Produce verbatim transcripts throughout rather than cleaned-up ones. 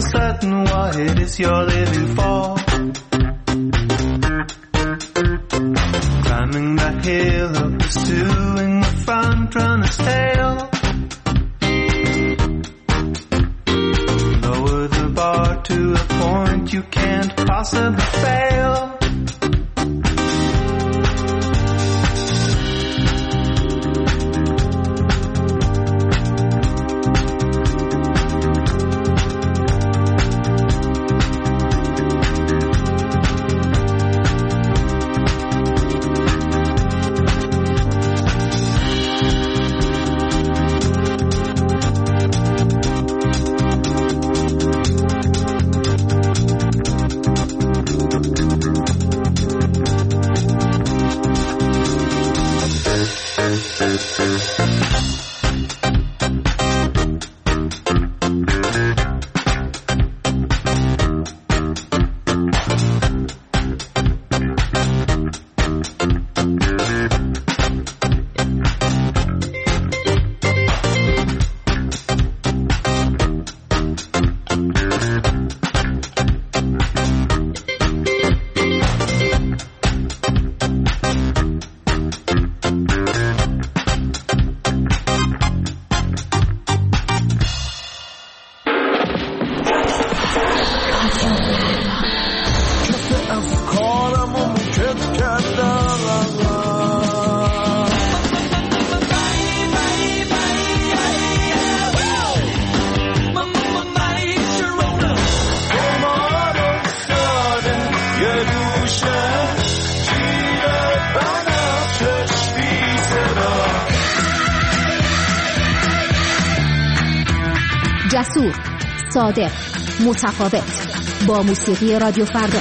uncertain what it is you're living for. Climbing that hill of pursuing the front runner's tail. Lower the bar to a point you can't possibly fail. جسور، صادق، متفاوت، با موسیقی رادیو فردا.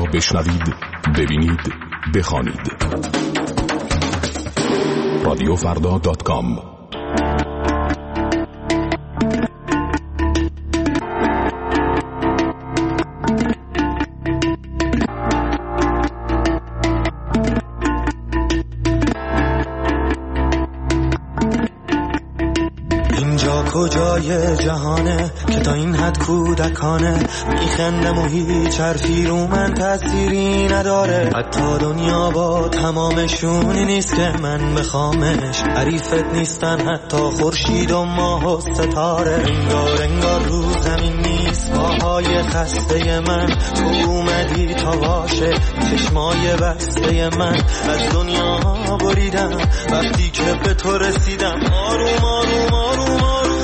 بشنوید، ببینید، بخوانید. رادیو فردا دات کام. کجای جهانه که تا این حد کودکانه میخندم و هیچ حرفی رو من تأثیری نداره. حتی دنیا با تمامشونی نیست که من بخوامش، حریفت نیستن حتی خورشید و ماه و ستاره. انگار انگار رو زمین نیست پاهای خسته من، تو اومدی تا باشه چشمای بسته من. از دنیا بریدم وقتی که به تو رسیدم، آروم آروم آروم آروم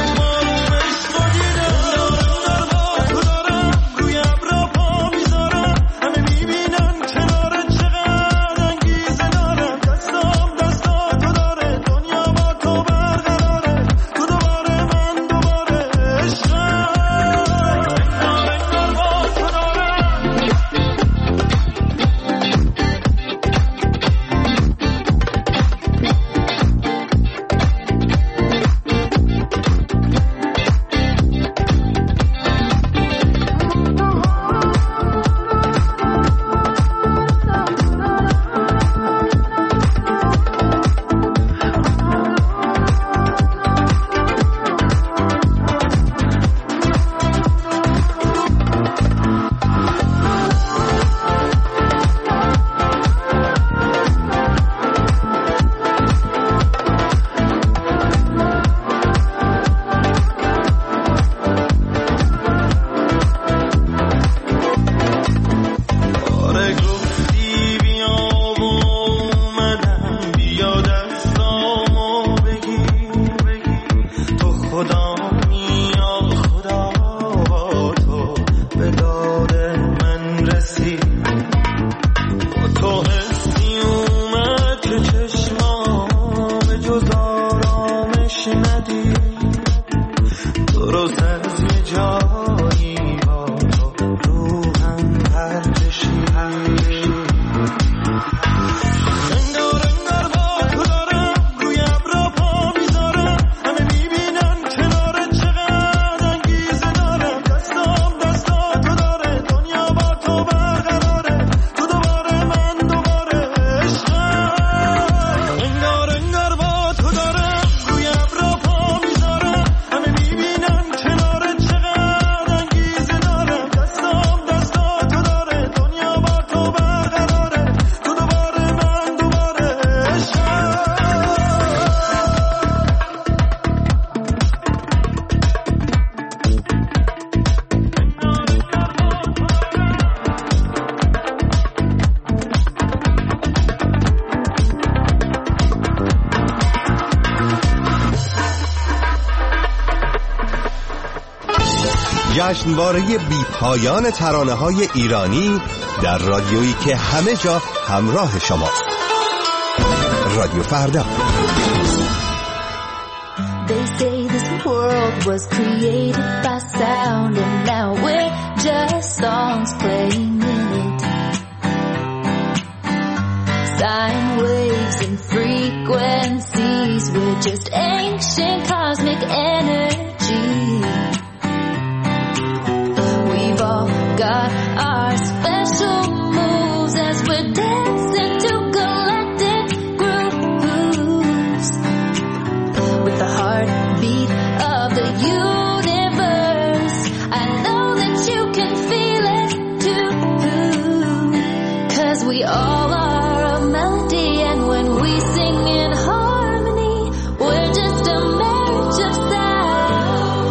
جشنواره بی پایان ترانه‌های ایرانی در رادیویی که همه جا همراه شماست. رادیو فردا. They say this world was created by sound and now we're just songs playing in it. Sine waves and frequencies, we're just ancient cosmic energy. We've all got our special moves as we're dancing to galactic grooves. With the heartbeat of the universe, I know that you can feel it too. 'Cause we all are a melody, and when we sing in harmony, we're just a marriage of sound.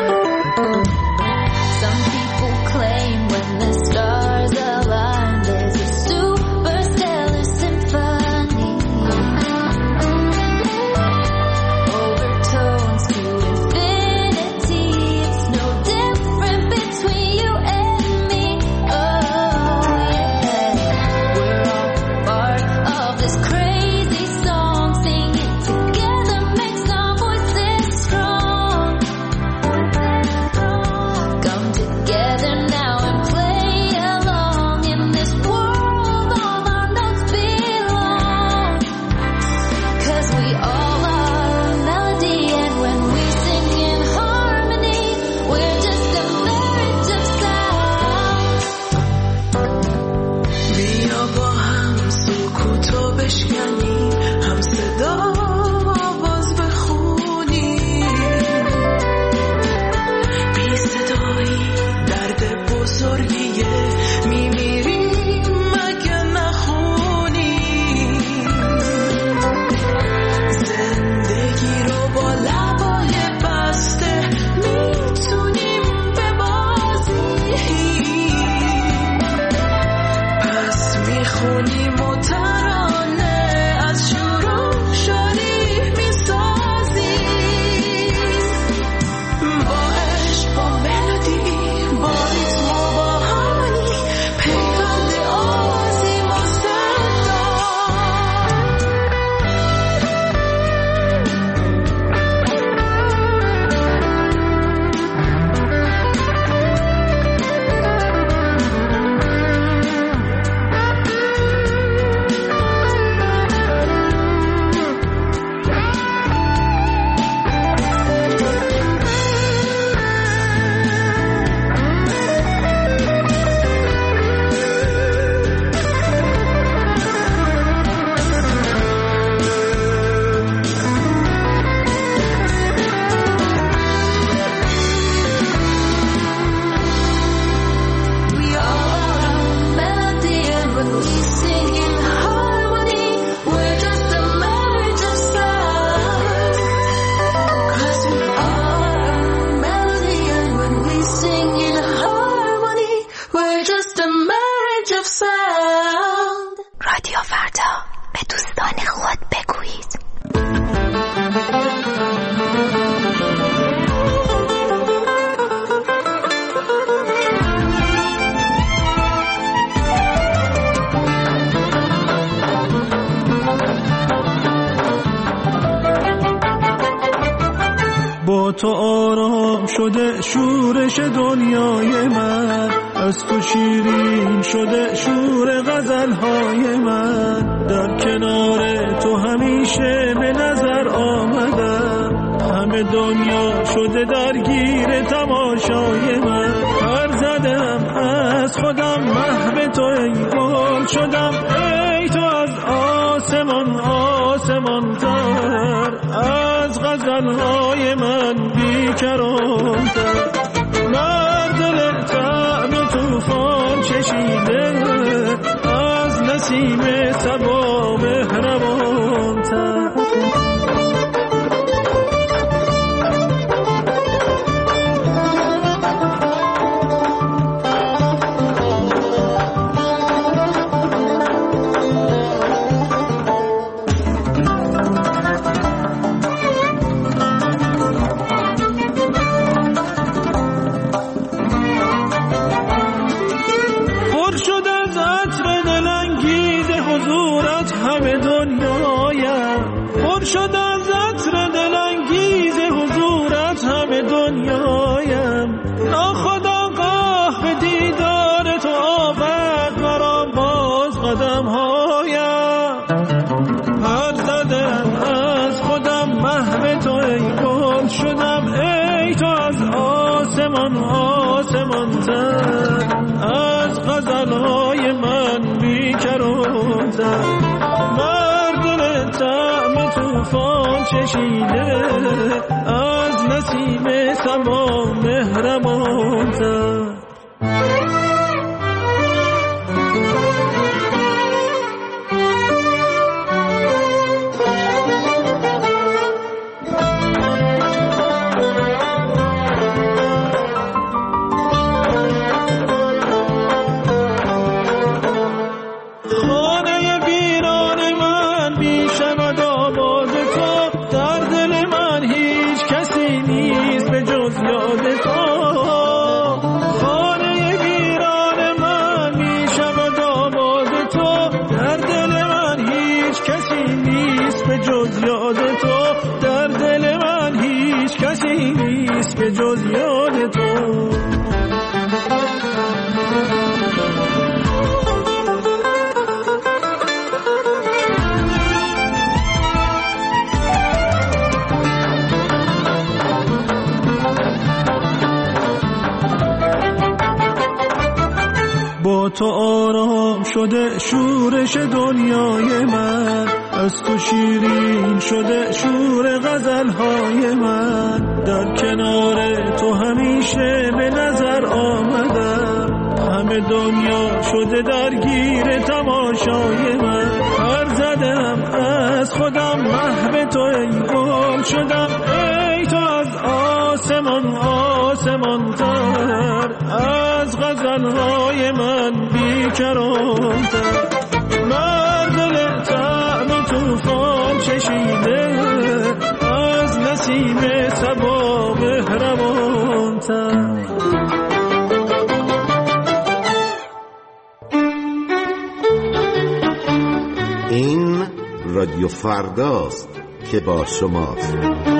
Some people claim when the stars align, there's a superstellar symphony. Overtones to infinity, it's no different between you and me. Oh yeah, we're all بشکنی، هم صدا آواز بخونی، بی صدایی درد بزرگیه، میمیریم مگه نخونی، زندگی رو با لبای بسته میتونیم ببازیم، پس میخونیم و ترانه از شروع شادی میسازیم، با عشق، با ملودی، با ریتم و با هانی، پیوند آزیم و صدا. We are a melody, and when we sing in harmony, we're just a marriage of sound. 'Cause we are a melody, and when we sing in harmony, we're just a marriage of sound. رادیو فردا، به دوستان خود بگویید. با تو آرام شده شورش دنیای من، از تو شیرین شده شور غزلهای من، در کنار تو همیشه به نظر آمدم، همه دنیا شده درگیر تماشای من، پر زدم از خودم محو تو ای گل شدم، ای تو از آسمان آسمان تر، از غزلهای من بیکران‌تر، در دل طعم طوفان چشیده، از نسیم صبا مهربان‌تر. پر شد از عطر دلانگیز حضورت همه دنیایم، پر شد از عطر دلانگیز حضورت همه دنیایم، ناخودآگاه به دیدار تو آورد مرا باز قدمهایم، پر زدم از خودم محو تو ای گل شدم، ای تو از آسمان آسمان تر، از غزلهای من بیکران‌تر، بر دل طعم طوفان چشیده، از نسیم سما مهربان‌تر. خانه ویران من بی شود آباد تو، در دل من هیچ کسی نیست به جز یاد تو، خانه ویران من بی شود آباد تو، در دل من هیچ کسی نیست به جز یاد تو، در دل من هیچ کسی نیست به جز یاد تو. با تو آرام شده شورش دنیای من، از تو شیرین شده شور غزلهای من. در کنار تو همیشه به نظر آمدم، همه دنیا شده درگیر تماشای من. هر زدم از خودم محو تو ای گل شدم، ای تو از آسمان آسمان تر، از غزلهای من بیکرانتر. مردل طعم توفان چشیده، از نسیم صبا مهربانتر. این رادیو فرداست که با شماست.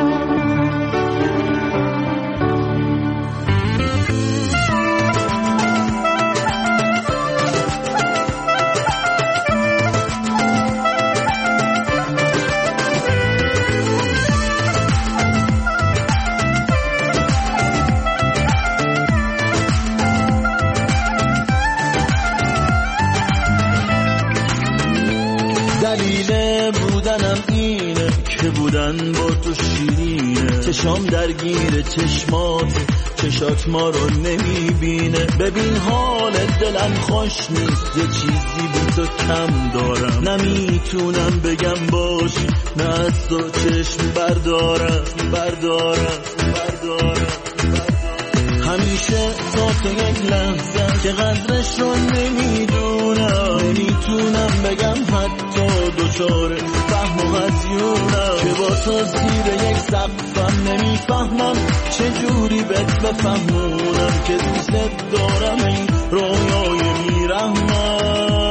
بودن با تو شیرینه، چشام درگیر چشمات، چشات ما رو نمیبینه. ببین حال دلم خوش نیست، یه چیزی بی تو کم دارم، نمیتونم بگم باش، نه از تو چشم بردارم بردارم بردارم. همیشه تا تو یک لحظه که قدرش رو نمیدونم، نمیتونم بگم حتی دوچار فهم و هزیونم، که با تو زیر یک سقفم نمیفهمم چجوری بهت بفهمونم که دوست دارم این رویای میرحمم.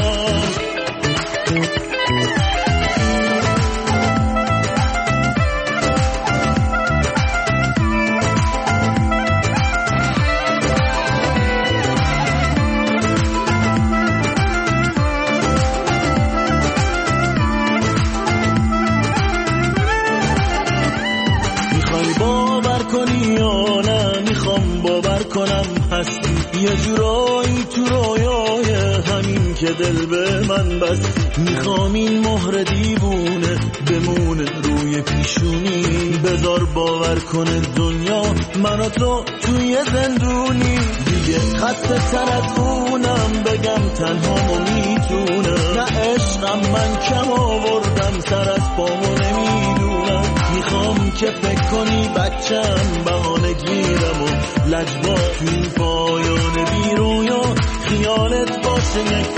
یه جورایی تو رویای همین که دل به من بست، میخوام این مهر دیوونه بمونه روی پیشونی، بذار باور کنه دنیا من و تو توی زندونی، دیگه خسته تر از اونم بگم تنهامو میتونم، نه عشقم من کم آوردم سر از پامو نمیدونم، میخوام که فکر کنی بچم بهانه گیرم و لجبا تو این پایان بی رویا خیالت باشه یک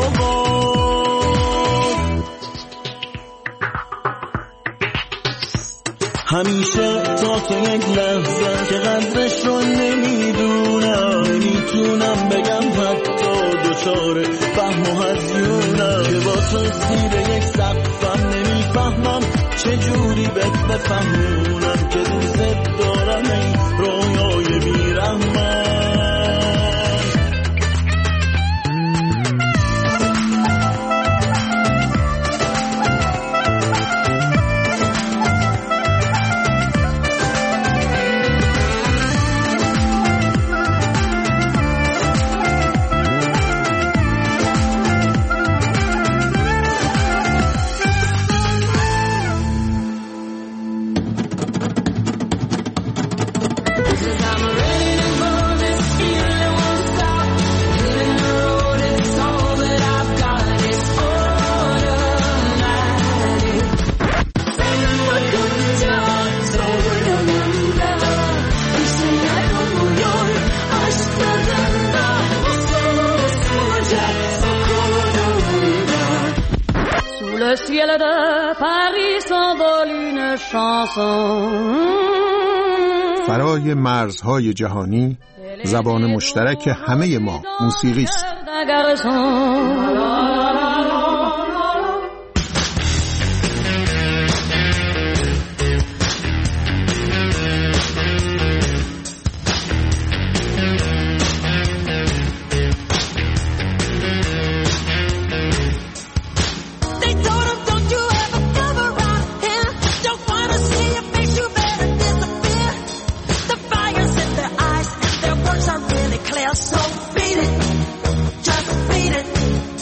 آواز. همیشه تا تو یک لحظه که قدرش رو نمیدونم، نمیتونم بگم حتی دوچار فهم و هزیونم، که با تو زیر یک سقفم نمیفهمم چجوری بهت بفهمونم که دوست دارم این رویای بیرحمم. Le ciel de Paris s'envole une chanson. فرای مرزهای جهانی زبان مشترک همه ما موسیقی است. So beat it, just beat it.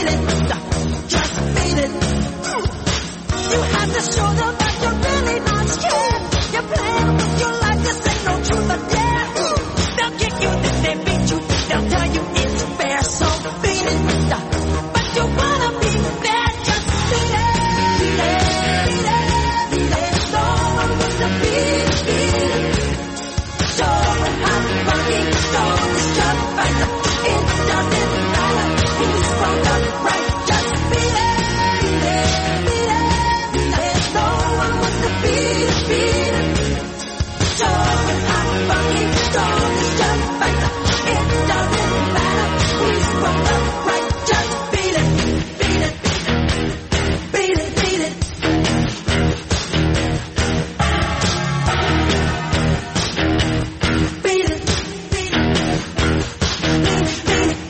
beat it, just beat it. You have to show them that you're really not scared. You're playing with your life, this ain't no truth or dare. They'll kick you, then they beat you, they'll tell you it's fair. So beat it, but you wanna be fair, just beat it, beat it, beat it, beat it. No one wants to beat it, beat it. Show them how to funky, show this just fight. It doesn't matter who's wrong or right, just beat it, beat it, beat it, beat it. No one wants to beat it, beat it. Show them how to funky, show this just fight. It doesn't matter who's wrong or right, just beat it, beat it, beat it, beat it. Beat it, beat it, beat it, beat it.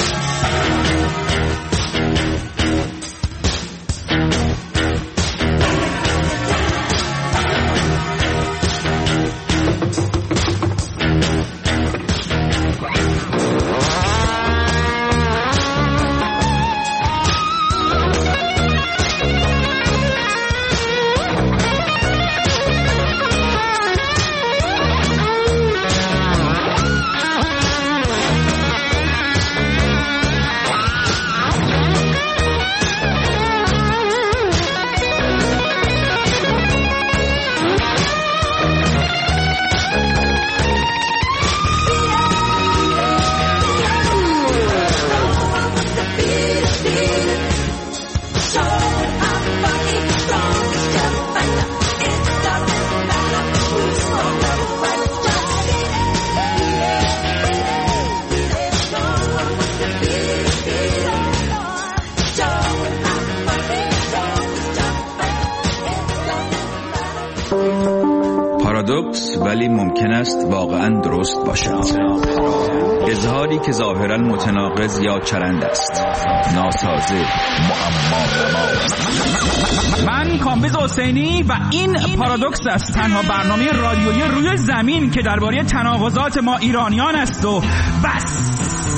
پارادوکس ولی ممکن است واقعا درست باشد. اظهاری که ظاهرا متناقض یا چرند است، ناسازه، معما نما. من کامبیز حسینی و این پارادوکس است، تنها برنامه رادیویی روی زمین که درباره تناقضات ما ایرانیان است و بس.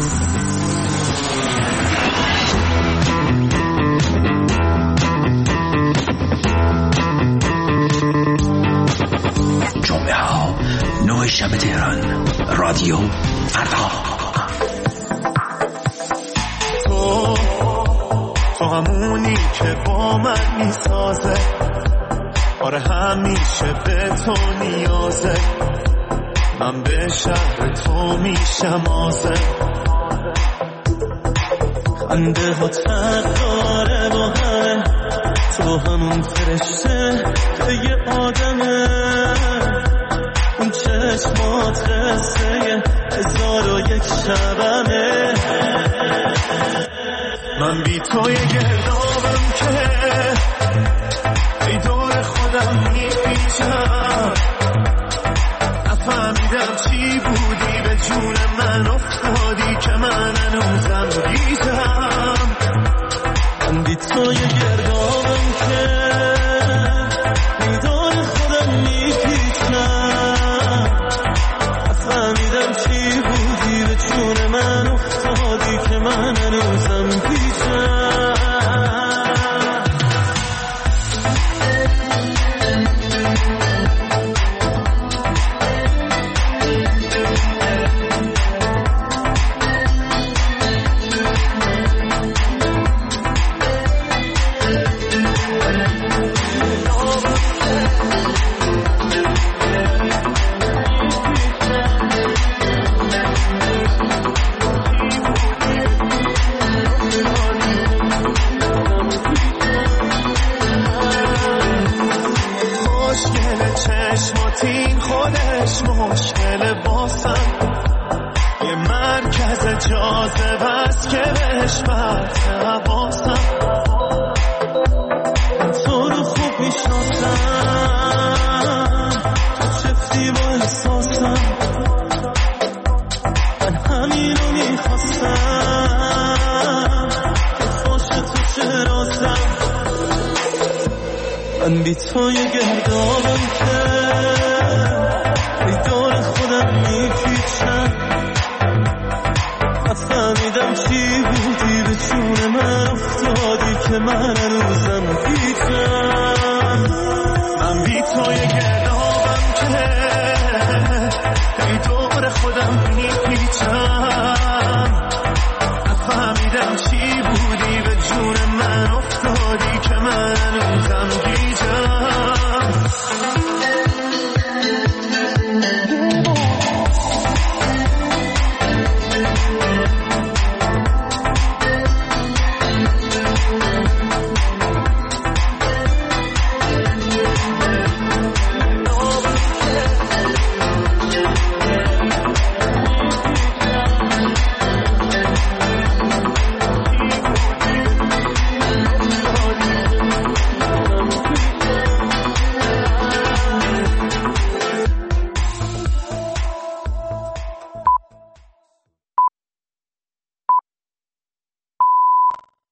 جمعه ها نه شب تهران، رادیو فردا. تو تو همونی که با من میسازه، آره همیشه به تو نیازه. من به شهر تو میشم آزه، خنده ها تقداره با همه، تو همون فرشته که یه آدمه. اون چشمات قصه هزار و یک شبمه. من بی تو یه گردابم که ای دور خودم میپیچم. نفهمیدم چی بودی به جون من افتادی که من هنوزم گیزم. من بی تو یه گردابم که ای دور خودم میپیچم. نفهمیدم چی بودی به جون من افتادی که من هنوزم پیشم. مشکل باسم یه مرکز جاذبه است که بهش برد حواسم. من تو رو خوب میشناسم، تو چفتی با احساسم. من همین رو میخواستم که باشه تو چه رازم. من بی تو یه گردابم که ای دور خودم میپیچم. نفهمیدم چی بودی به جون من من افتادی که من هنوزم پیچم. من بی تو یه